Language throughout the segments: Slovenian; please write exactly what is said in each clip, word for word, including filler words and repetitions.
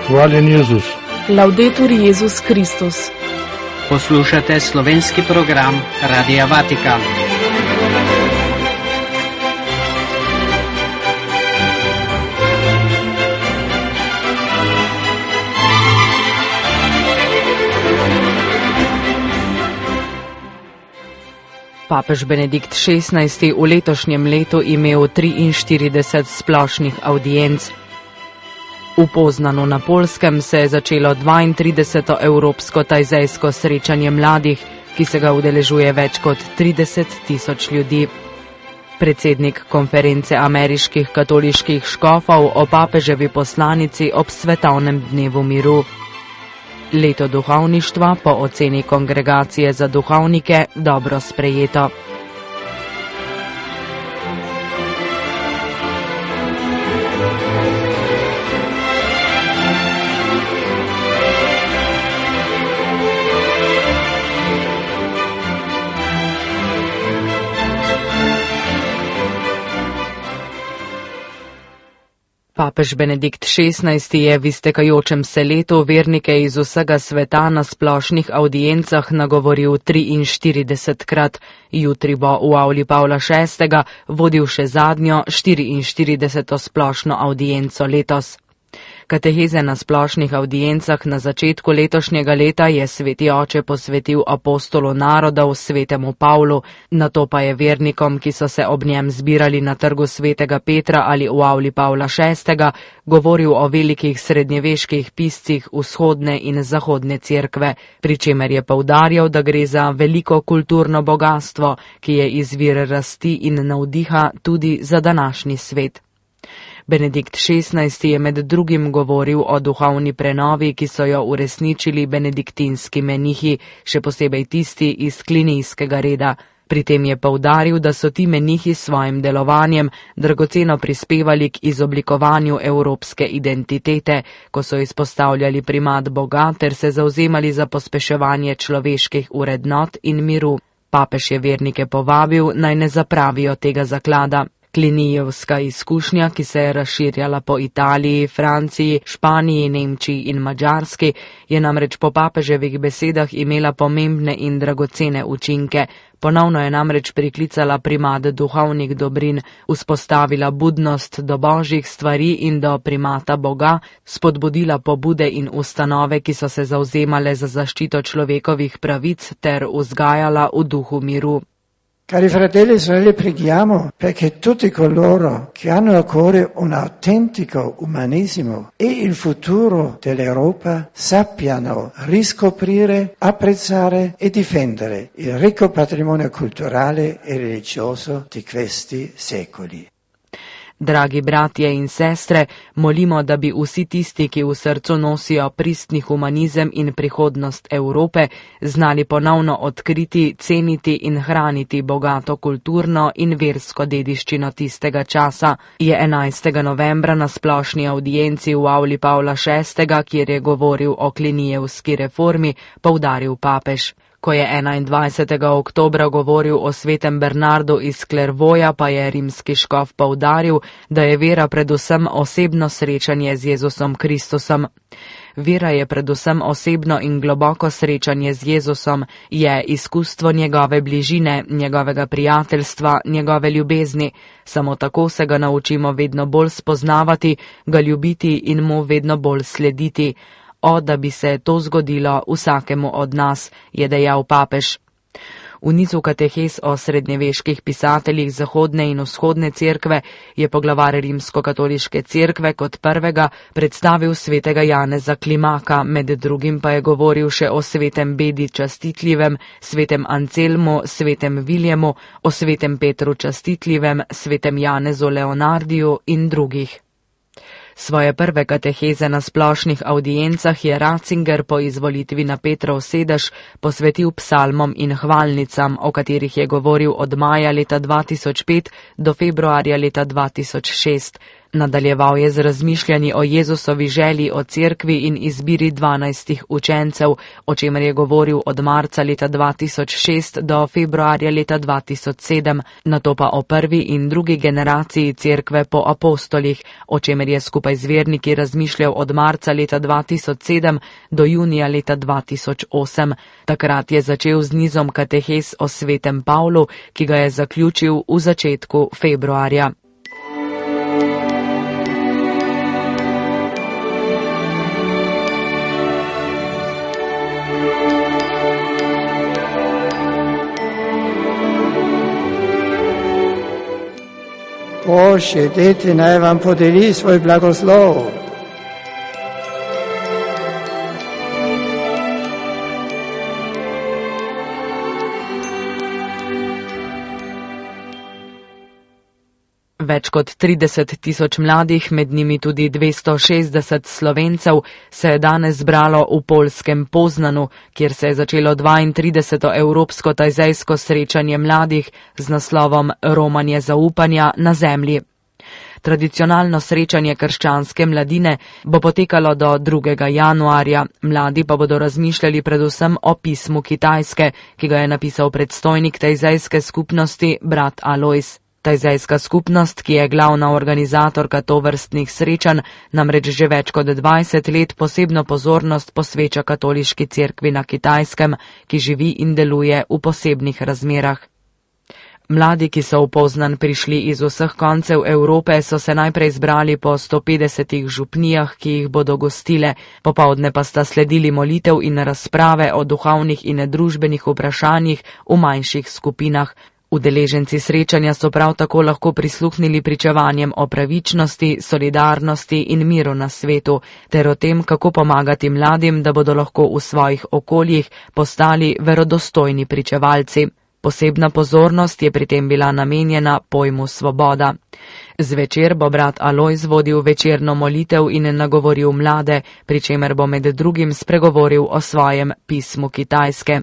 Hvaljen Jezus. Laudetur Jezus Kristus. Poslušate slovenski program Radia Vatikan. Papež Benedikt šestnajsti v letošnjem letu imel triinštirideset splošnih avdienc. V Poznanu na Poljskem se je začelo dvaintrideseto evropsko tajzejsko srečanje mladih, ki se ga udeležuje več kot trideset tisoč ljudi. Predsednik konference ameriških katoliških škofov o papeževi poslanici ob svetovnem dnevu miru. Leto duhovništva po oceni Kongregacije za duhovnike dobro sprejeto. Papež Benedikt šestnajsti je v iztekajočem se letu vernike iz vsega sveta na splošnih avdiencah nagovoril triinštiridesetkrat. Jutri bo v avli Pavla šestega vodil še zadnjo, štiriinštirideseto splošno avdienco letos. Kateheze na splošnih avdiencah na začetku letošnjega leta je sveti oče posvetil apostolu narodov svetemu Pavlu, nato pa je vernikom, ki so se ob njem zbirali na trgu svetega Petra ali v avli Pavla šestega, govoril o velikih srednjeveških piscih vzhodne in zahodne cerkve, pri čemer je poudarjal, da gre za veliko kulturno bogatstvo, ki je izvir rasti in navdiha tudi za današnji svet. Benedikt šestnajsti je med drugim govoril o duhovni prenovi, ki so jo uresničili benediktinski menihi, še posebej tisti iz klinijskega reda. Pri tem je poudaril, da so ti menihi s svojim delovanjem dragoceno prispevali k izoblikovanju evropske identitete, ko so izpostavljali primat Boga ter se zavzemali za pospeševanje človeških vrednot in miru. Papež je vernike povabil, naj ne zapravijo tega zaklada. Klinijevska izkušnja, ki se je razširjala po Italiji, Franciji, Španiji, Nemčiji in Madžarski, je namreč po papeževih besedah imela pomembne in dragocene učinke. Ponovno je namreč priklicala primat duhovnih dobrin, vzpostavila budnost do božjih stvari in do primata Boga, spodbudila pobude in ustanove, ki so se zavzemale za zaščito človekovih pravic ter vzgajala v duhu miru. Cari fratelli e sorelle, preghiamo perché tutti coloro che hanno a cuore un autentico umanesimo e il futuro dell'Europa sappiano riscoprire, apprezzare e difendere il ricco patrimonio culturale e religioso di questi secoli. Dragi bratje in sestre, molimo, da bi vsi tisti, ki v srcu nosijo pristni humanizem in prihodnost Evrope, znali ponovno odkriti, ceniti in hraniti bogato kulturno in versko dediščino tistega časa, je enajstega novembra na splošni avdienci v avli Pavla šestega, kjer je govoril o klinijevski reformi, poudaril papež. Ko je enaindvajsetega oktobra govoril o svetem Bernardu iz Klervoja, pa je rimski škof poudaril, da je vera predvsem osebno srečanje z Jezusom Kristusom. Vera je predvsem osebno in globoko srečanje z Jezusom, je izkustvo njegove bližine, njegovega prijateljstva, njegove ljubezni. Samo tako se ga naučimo vedno bolj spoznavati, ga ljubiti in mu vedno bolj slediti. O, da bi se to zgodilo vsakemu od nas, je dejal papež. V nizu katehez o srednjeveških pisateljih zahodne in vzhodne cerkve je poglavar rimskokatoliške cerkve kot prvega predstavil svetega Janeza Klimaka, med drugim pa je govoril še o svetem Bedi Častitljivem, svetem Ancelmu, svetem Viljemu, o svetem Petru Častitljivem, svetem Janezu Leonardiju in drugih. Svoje prve kateheze na splošnih avdiencah je Ratzinger po izvolitvi na Petrov sedež posvetil psalmom in hvalnicam, o katerih je govoril od maja leta dva tisoč pet do februarja leta dva tisoč šest. Nadaljeval je z razmišljanji o Jezusovi želji o cerkvi in izbiri dvanajstih učencev, o čemer je govoril od marca leta dva tisoč šest do februarja leta dva tisoč sedem, nato pa o prvi in drugi generaciji cerkve po apostolih, o čemer je skupaj z verniki razmišljal od marca leta dva tisoč sedem do junija leta dva tisoč osem. Takrat je začel z nizom katehes o svetem Pavlu, ki ga je zaključil v začetku februarja. Bože, dete naj vam podeli svoj blagoslov. Več kot trideset tisoč mladih, med njimi tudi dvesto šestdeset Slovencev, se je danes zbralo v poljskem Poznanu, kjer se je začelo dvaintrideseto evropsko tajzejsko srečanje mladih z naslovom Romanje zaupanja na zemlji. Tradicionalno srečanje krščanske mladine bo potekalo do drugega januarja, mladi pa bodo razmišljali predvsem o pismu Kitajske, ki ga je napisal predstojnik tajzejske skupnosti brat Alojz. Tajzejska skupnost, ki je glavna organizatorka tovrstnih srečanj, namreč že več kot dvajset let posebno pozornost posveča katoliški cerkvi na Kitajskem, ki živi in deluje v posebnih razmerah. Mladi, ki so v Poznan prišli iz vseh koncev Evrope, so se najprej zbrali po sto petdesetih župnijah, ki jih bodo gostile, popoldne pa sta sledili molitev in razprave o duhovnih in družbenih vprašanjih v manjših skupinah. Udeleženci srečanja so prav tako lahko prisluhnili pričevanjem o pravičnosti, solidarnosti in miru na svetu, ter o tem, kako pomagati mladim, da bodo lahko v svojih okoljih postali verodostojni pričevalci. Posebna pozornost je pri tem bila namenjena pojmu svoboda. Zvečer bo brat Alojz vodil večerno molitev in nagovoril mlade, pri čemer bo med drugim spregovoril o svojem pismu Kitajske.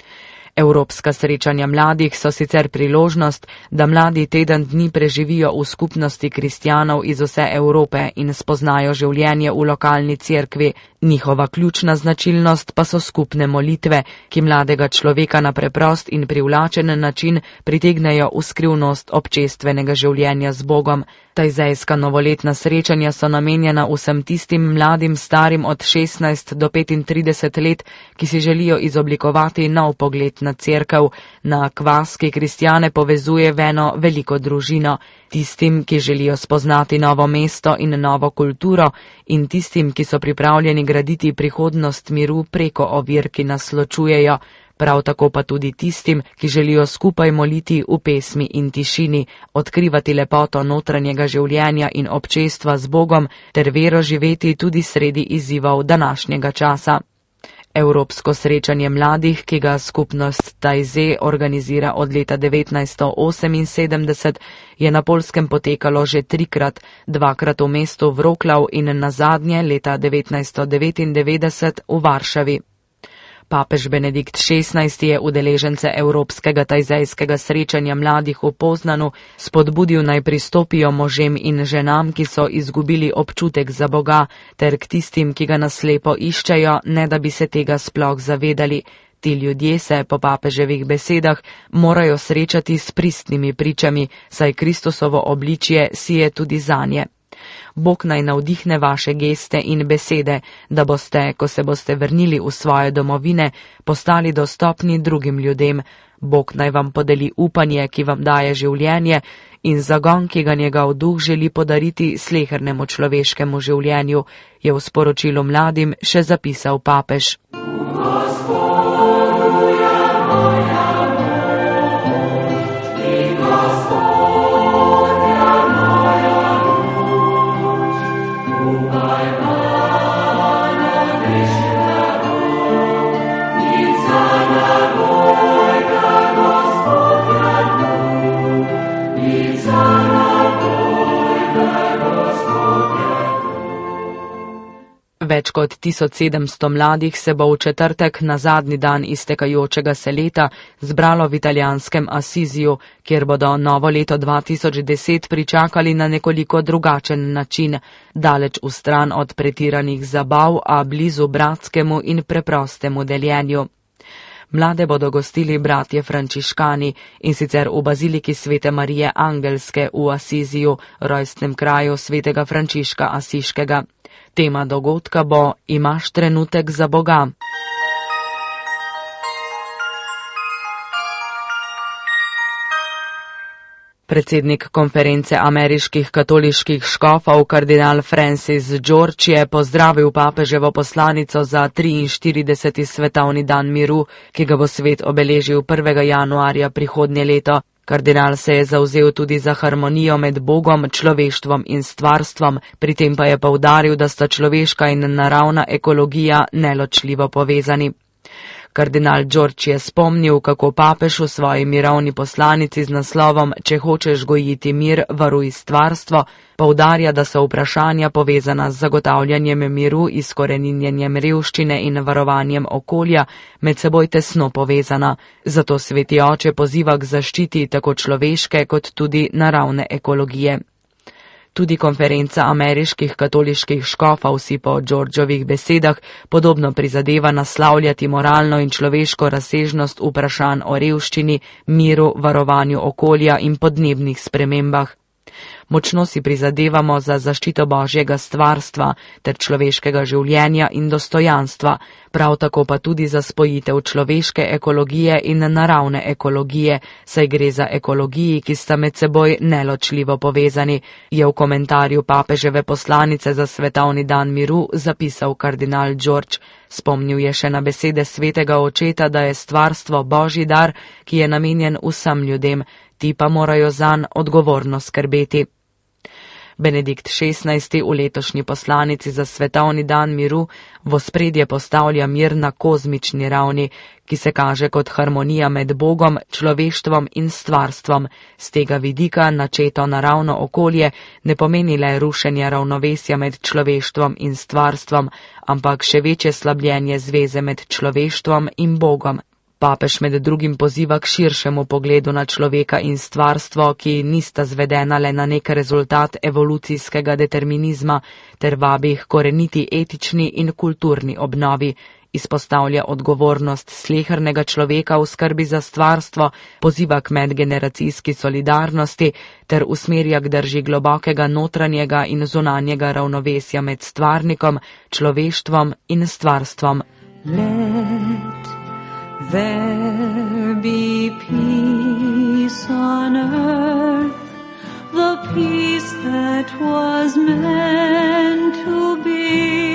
Evropska srečanja mladih so sicer priložnost, da mladi teden dni preživijo v skupnosti kristjanov iz vse Evrope in spoznajo življenje v lokalni cerkvi. Njihova ključna značilnost pa so skupne molitve, ki mladega človeka na preprost in privlačen način pritegnejo v skrivnost občestvenega življenja z Bogom. Tajzejska novoletna srečanja so namenjena vsem tistim mladim starim od šestnajst do petintrideset let, ki si želijo izoblikovati nov pogled na cerkev, na kvas, ki kristjane povezuje v eno veliko družino, tistim, ki želijo spoznati novo mesto in novo kulturo, in tistim, ki so pripravljeni graditi prihodnost miru preko ovir, ki nas ločujejo, prav tako pa tudi tistim, ki želijo skupaj moliti v pesmi in tišini, odkrivati lepoto notranjega življenja in občestva z Bogom ter vero živeti tudi sredi izzivov današnjega časa. Evropsko srečanje mladih, ki ga skupnost Tajze organizira od leta devetnajststo oseminsedemdeset, je na Poljskem potekalo že trikrat, dvakrat v mestu Wroclaw in nazadnje leta devetnajststo devetindevetdeset v Varšavi. Papež Benedikt šestnajsti je udeležence Evropskega tajzejskega srečanja mladih v Poznanu spodbudil naj pristopijo možem in ženam, ki so izgubili občutek za Boga, ter k tistim, ki ga naslepo iščejo, ne da bi se tega sploh zavedali. Ti ljudje se, po papeževih besedah, morajo srečati s pristnimi pričami, saj Kristusovo obličje sije tudi zanje. Bog naj navdihne vaše geste in besede, da boste, ko se boste vrnili v svoje domovine, postali dostopni drugim ljudem. Bog naj vam podeli upanje, ki vam daje življenje, in zagon, ki ga njegov duh želi podariti slehernemu človeškemu življenju, je v sporočilu mladim še zapisal papež. Več kot tisoč sedemsto mladih se bo v četrtek na zadnji dan iztekajočega se leta zbralo v italijanskem Assisiju, kjer bodo novo leto dva tisoč deset pričakali na nekoliko drugačen način, daleč v stran od pretiranih zabav, a blizu bratskemu in preprostemu deljenju. Mlade bodo gostili bratje frančiškani, in sicer v baziliki svete Marije Angelske v Assisiju, rojstnem kraju svetega Frančiška Asiškega. Tema dogodka bo Imaš trenutek za Boga. Predsednik konference ameriških katoliških škofov, kardinal Francis George, je pozdravil papeževo poslanico za triinštirideseti svetovni dan miru, ki ga bo svet obeležil prvega januarja prihodnje leto. Kardinal se je zavzel tudi za harmonijo med Bogom, človeštvom in stvarstvom, pri tem pa je poudaril, da sta človeška in naravna ekologija neločljivo povezani. Kardinal George je spomnil, kako papež v svoji mirovni poslanici z naslovom Če hočeš gojiti mir, varuj stvarstvo, poudarja, da so vprašanja povezana z zagotavljanjem miru, izkoreninjenjem revščine in varovanjem okolja med seboj tesno povezana. Zato sveti oče poziva k zaščiti tako človeške kot tudi naravne ekologije. Tudi konferenca ameriških katoliških škofov si po Georgeovih besedah podobno prizadeva naslavljati moralno in človeško razsežnost vprašanj o revščini, miru, varovanju okolja in podnebnih spremembah. Močno si prizadevamo za zaščito Božjega stvarstva ter človeškega življenja in dostojanstva, prav tako pa tudi za spojitev človeške ekologije in naravne ekologije, saj gre za ekologiji, ki sta med seboj neločljivo povezani, je v komentarju papeževe poslanice za svetovni dan miru zapisal kardinal George. Spomnil je še na besede svetega očeta, da je stvarstvo Božji dar, ki je namenjen vsem ljudem, ti pa morajo zanj odgovorno skrbeti. Benedikt šestnajsti v letošnji poslanici za svetovni dan miru v ospredje postavlja mir na kozmični ravni, ki se kaže kot harmonija med Bogom, človeštvom in stvarstvom. Z tega vidika načeto naravno okolje ne pomeni le rušenja ravnovesja med človeštvom in stvarstvom, ampak še večje slabljenje zveze med človeštvom in Bogom. Papež med drugim poziva k širšemu pogledu na človeka in stvarstvo, ki nista zvedena le na nek rezultat evolucijskega determinizma, ter vabi k koreniti etični in kulturni obnovi. Izpostavlja odgovornost slehernega človeka v skrbi za stvarstvo, poziva k medgeneracijski solidarnosti ter usmerja k drži globokega notranjega in zunanjega ravnovesja med stvarnikom, človeštvom in stvarstvom. Let there be peace on earth, the peace that was meant to be.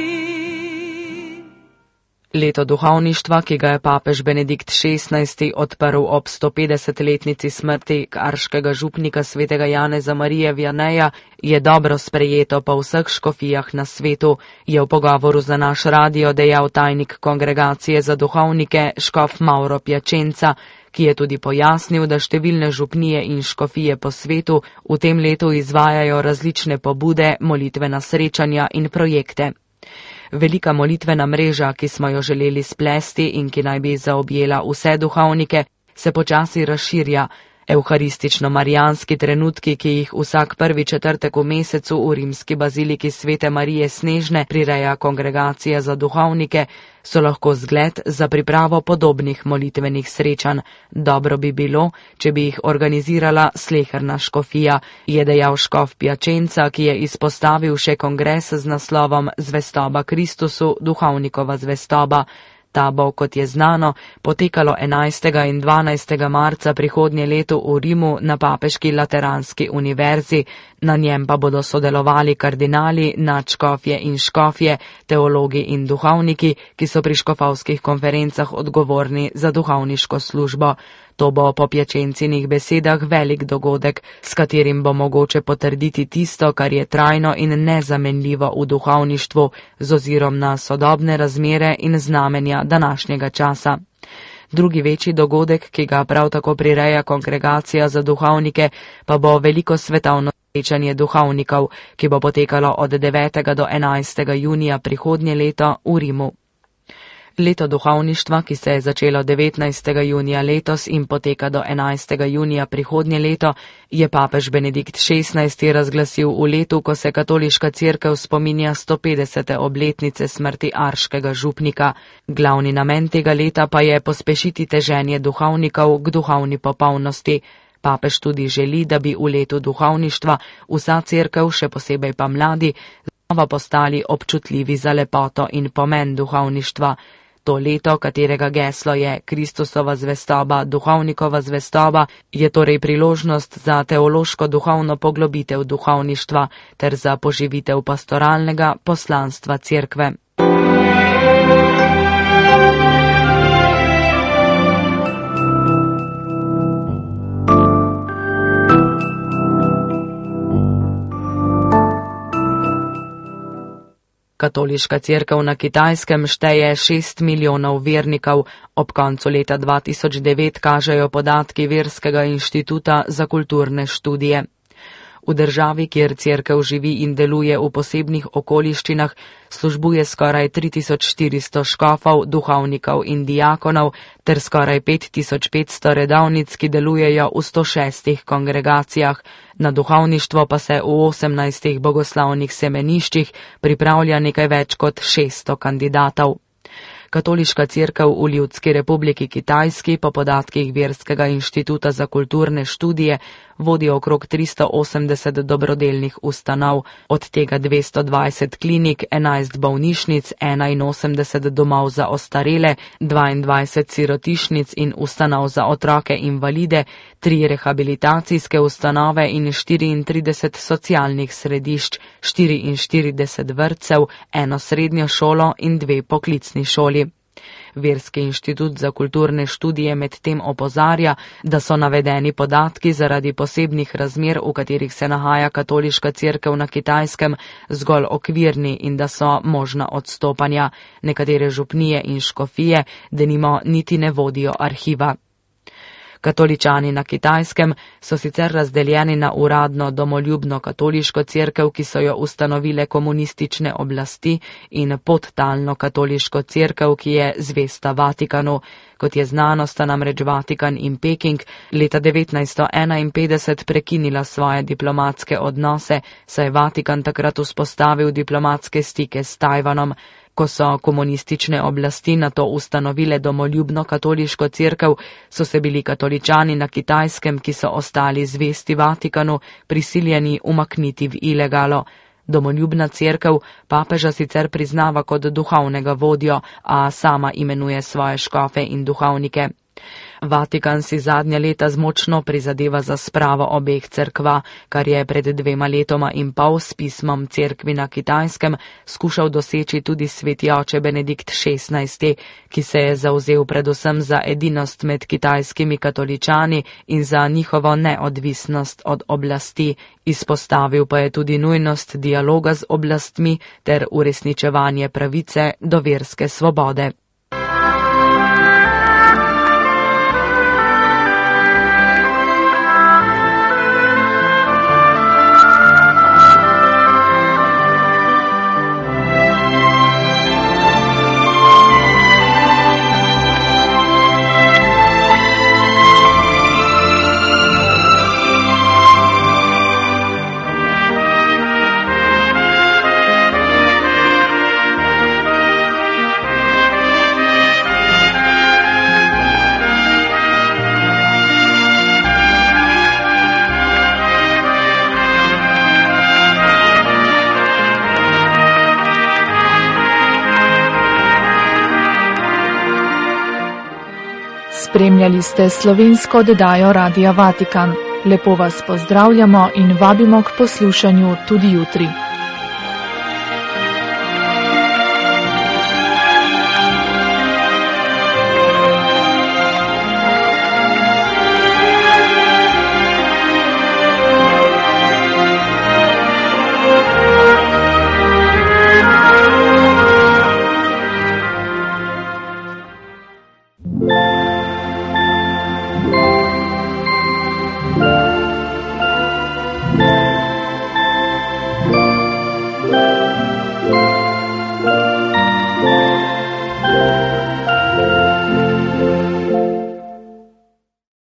Leto duhovništva, ki ga je papež Benedikt šestnajsti odprl ob stopetdesetletnici smrti karškega župnika svetega Janeza Marije Vianeja, je dobro sprejeto po vseh škofijah na svetu, je v pogovoru za naš radio dejal tajnik kongregacije za duhovnike škof Mauro Piacenza, ki je tudi pojasnil, da številne župnije in škofije po svetu v tem letu izvajajo različne pobude, molitvena srečanja in projekte. Velika molitvena mreža, ki smo jo želeli splesti in ki naj bi zaobjela vse duhovnike, se počasi razširja. Evharistično-marijanski trenutki, ki jih vsak prvi četrtek v mesecu v rimski baziliki svete Marije Snežne prireja kongregacija za duhovnike, so lahko zgled za pripravo podobnih molitvenih srečanj. Dobro bi bilo, če bi jih organizirala sleherna škofija, je dejal škof Piacenza, ki je izpostavil še kongres z naslovom Zvestoba Kristusu, duhovnikova zvestoba. Ta bo, kot je znano, potekalo enajstega in dvanajstega marca prihodnje leto v Rimu na Papeški Lateranski univerzi, na njem pa bodo sodelovali kardinali, nadškofje in škofje, teologi in duhovniki, ki so pri škofovskih konferencah odgovorni za duhovniško službo. To bo po Piacenzinih besedah velik dogodek, s katerim bo mogoče potrditi tisto, kar je trajno in nezamenljivo v duhovništvu, z ozirom na sodobne razmere in znamenja današnjega časa. Drugi večji dogodek, ki ga prav tako prireja kongregacija za duhovnike, pa bo veliko svetovno srečanje duhovnikov, ki bo potekalo od devetega do enajstega junija prihodnje leto v Rimu. Leto duhovništva, ki se je začelo devetnajstega junija letos in poteka do enajstega junija prihodnje leto, je papež Benedikt šestnajsti razglasil v letu, ko se katoliška cerkev spominja sto petdesete obletnice smrti arškega župnika. Glavni namen tega leta pa je pospešiti teženje duhovnikov k duhovni popolnosti. Papež tudi želi, da bi v letu duhovništva vsa cerkev, še posebej pa mladi, znova postali občutljivi za lepoto in pomen duhovništva. To leto, katerega geslo je Kristusova zvestoba, duhovnikova zvestoba, je torej priložnost za teološko duhovno poglobitev duhovništva ter za poživitev pastoralnega poslanstva cerkve. Katoliška cerkev na Kitajskem šteje šest milijonov vernikov, ob koncu leta dva tisoč devet kažejo podatki Verskega inštituta za kulturne študije. V državi, kjer cerkev živi in deluje v posebnih okoliščinah, službuje skoraj tri tisoč štiristo škofov, duhovnikov in diakonov ter skoraj pet tisoč petsto redovnic, ki delujejo v sto šestih kongregacijah. Na duhovništvo pa se v osemnajstih bogoslovnih semeniščih pripravlja nekaj več kot šeststo kandidatov. Katoliška cerkev v Ljudski republiki Kitajski po podatkih Verskega inštituta za kulturne študije vodi okrog tristo osemdeset dobrodelnih ustanov, od tega dvesto dvajset klinik, enajst bolnišnic, enainosemdeset domov za ostarele, dvaindvajset sirotišnic in ustanov za otroke invalide, tri rehabilitacijske ustanove in štiriintrideset socialnih središč, štiriinštirideset vrtcev, eno srednjo šolo in dve poklicni šoli. Verski inštitut za kulturne študije medtem opozarja, da so navedeni podatki zaradi posebnih razmer, v katerih se nahaja katoliška cerkev na Kitajskem, zgolj okvirni in da so možna odstopanja. Nekatere župnije in škofije denimo niti ne vodijo arhiva. Katoličani na Kitajskem so sicer razdeljeni na uradno domoljubno katoliško cerkev, ki so jo ustanovile komunistične oblasti, in podtalno katoliško cerkev, ki je zvesta Vatikanu. Kot je znano, sta namreč Vatikan in Peking leta devetnajststo enainpetdeset prekinila svoje diplomatske odnose, saj je Vatikan takrat vzpostavil diplomatske stike s Tajvanom. Ko so komunistične oblasti na to ustanovile domoljubno katoliško cerkev, so se bili katoličani na Kitajskem, ki so ostali zvesti Vatikanu, prisiljeni umakniti v ilegalo. Domoljubna cerkev papeža sicer priznava kot duhovnega vodjo, a sama imenuje svoje škofe in duhovnike. Vatikan si zadnja leta zmočno prizadeva za spravo obeh cerkva, kar je pred dvema letoma in pol s pismom cerkvi na Kitajskem skušal doseči tudi sveti oče Benedikt šestnajsti, ki se je zavzel predvsem za edinost med kitajskimi katoličani in za njihovo neodvisnost od oblasti. Izpostavil pa je tudi nujnost dialoga z oblastmi ter uresničevanje pravice do verske svobode. Spremljali ste slovensko oddajo Radia Vatikan. Lepo vas pozdravljamo in vabimo k poslušanju tudi jutri.